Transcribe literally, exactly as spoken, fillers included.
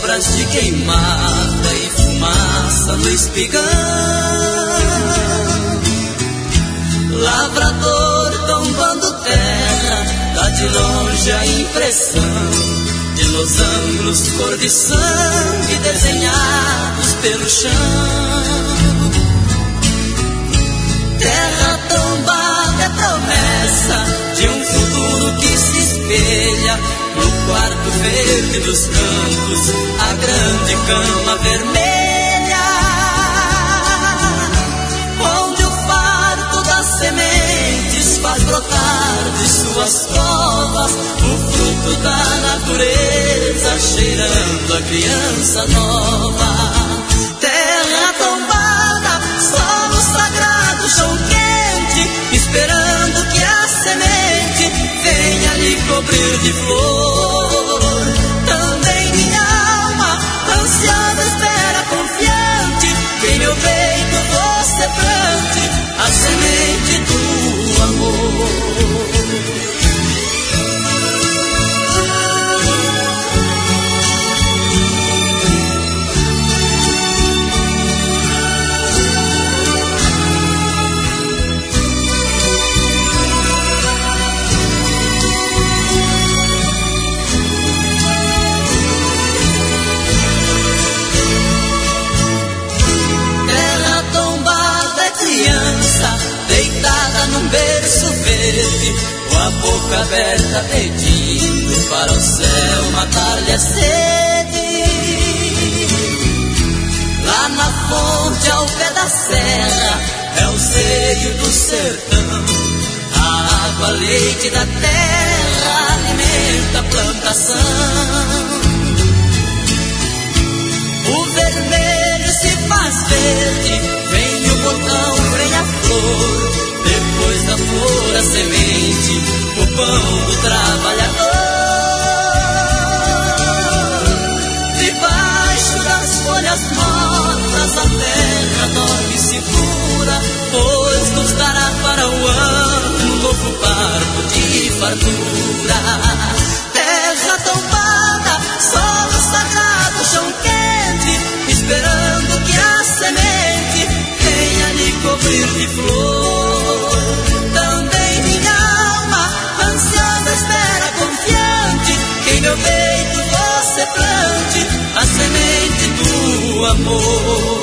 sobras de queimada e fumaça no espigão. Lavrador tombando terra, dá de longe a impressão de losangos cor de sangue desenhados pelo chão. Terra tombada é promessa de um futuro que se espelha no quarto verde dos campos, a grande cama vermelha, onde o farto das sementes faz brotar de suas covas o fruto da natureza, cheirando a criança nova. Terra tombada, solo sagrado, chão quente, esperando que a semente venha lhe cobrir de flor. Também minha alma, ansiosa, espera confiante, que em meu peito você plante a semente do amor. Deitada num berço verde, com a boca aberta pedindo para o céu matar-lhe a sede. Lá na fonte ao pé da serra é o seio do sertão, a água leite da terra alimenta a plantação. O vermelho se faz verde, vem o botão, vem a flor, depois da flor a semente, o pão do trabalhador. Debaixo das folhas mortas a terra dorme segura, pois nos dará para o ano um novo parto de fartura. Terra tombada, solo sagrado, chão quente, esperando que a semente venha lhe cobrir de flor. Também minha alma, ansiosa, espera confiante, que em meu peito você plante a semente do amor.